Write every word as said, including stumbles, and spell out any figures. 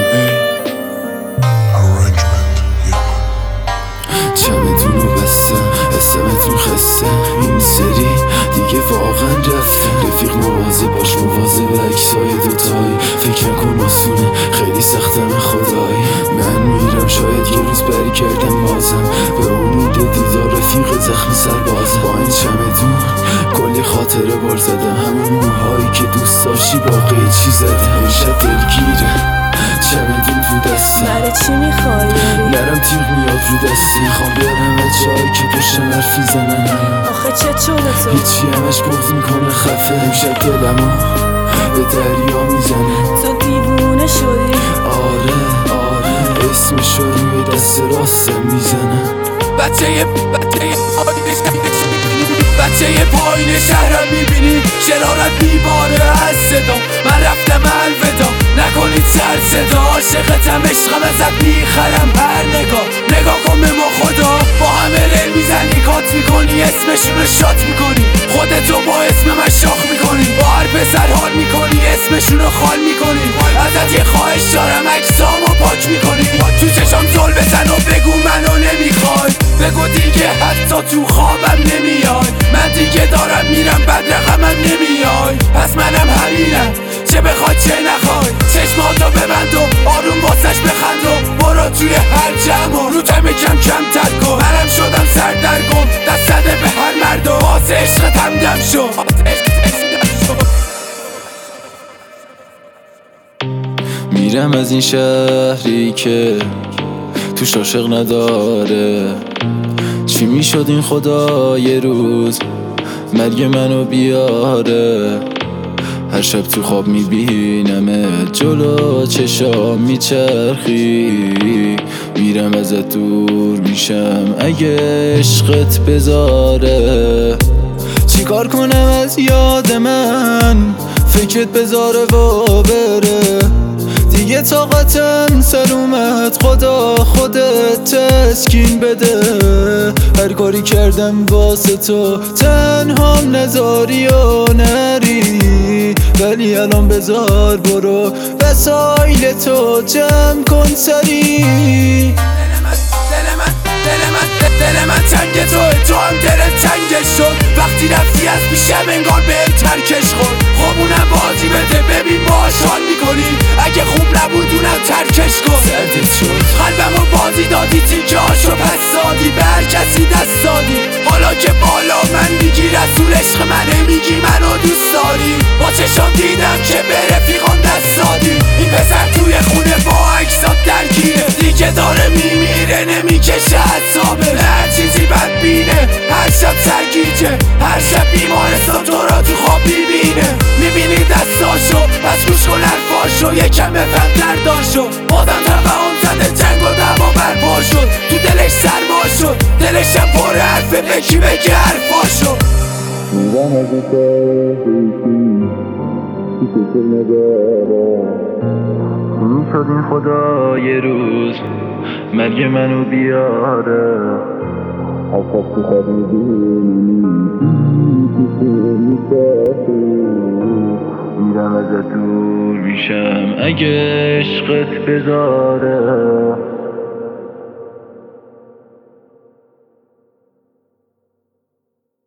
چمدونو بستم اسمتون خسته این سری دیگه واقعا رفتم. رفیق مواظب باش، مواظب عکسای دوتایی. فکر نکن آسونه، خیلی سختم خدایی. من میرم شاید یه روز بری کردم بازم، به امید دیدار رفیق زخم سربازم. با این چمدون کلی خاطره بار زدم، همون موهایی که دوست داشتی باقی چی زدم. این شب دلگیره چمدون تو دستم، برای چی میخوای بری؟ نرم تیغ میاد رو دستی. میخوام بیارم جایی که پشتم حرفی زنن. آخه چه شده تو؟ هیچی همش بغض میکنه خفه. امشب دلمو به دریا میزنه. تو دیوونه شدی؟ آره آره اسمشو روی دست راستم میزنه. بچه یه بچه یه بچه یه پایین شهرم میبینی، شرارت میباره از صدا. من رفتم الودا، نکنید سر صدا. عاشقتم عشقم ازت میخرم هر نگاه. نگاه کن به ما خدا، با همه ریل میزنی کات میکنی، اسمشونو شات میکنی، خودتو با اسم من شاخ میکنی. با هر پسر حال میکنی، اسمشونو خال میکنی. ازت یه خواهش دارم عکسامو پاک میکنی. تو چشام زل بزن و بگو منو نمیخوای، بگو دیگه حتی تو خوابم نمیای. من دیگه دارم میرم بد رقمم نمیای. پس منم همینم، چه بخوای چه نخوای. چشماتو ببند و آروم واسش بخند و برو توی هر جمع و رو تم کم کم تر کن. منم شدم سردرگم، دست زده به هر مرد و واسه عشقت همدم شو. میرم از این شهری که توش عاشق نداره. چی میشد این خدا یه روز مرگ منو بیاره. هر شب تو خواب میبینمه جلو چشام میچرخی. میرم ازت دور میشم اگه عشقت بذاره. چیکار کنم از یاد من فکرت بذاره و بره. دیگه طاقتم سر اومد، خدا خودت تسکین بده. هر کاری کردم واسه تو تنهام نذاری و نری. ولی الان بذار برو وسایل تو جمع کن سری. دل من دل من تنگ توه، تو هم دلت تنگش شد. وقتی رفتی از پیشم انگار به ترکش خورد. خب اونم بازی بده ببین باهاش حال میکنی. اگه خوب نبود اونم ترکش کن. سردت شد قلبمو بازی دادی، تیکه هاشو پس دادی، به هر کسی دست دادی. حالا که بالا من میگی رسول عشق منه، میگی منو دوست داری. با چشام دیدم که به رفیقان دست دادی. این پسر توی خونه با عکسات درگیره، دیگه داره میمیره نمیکشه حسابه. هر چیزی بد بینه، هر شب سرگیجه، هر شب بیمارستان تو را تو خواب میبینه. میبینی دستاشو پس گوش کن حرفاشو، یکم بفهم درداشو. بازم تفاهم زده جنگ و دعوا برپا شد، تو دلش سرما شد، دلشم پر حرفه به کی بگه حرفاشو. میرم از این شهری که نداره. میشد این خدا یه روز مرگ منو بیاره. هر شب تو خواب میبینی میرم ازت دور میشم اگه عشقت بذاره.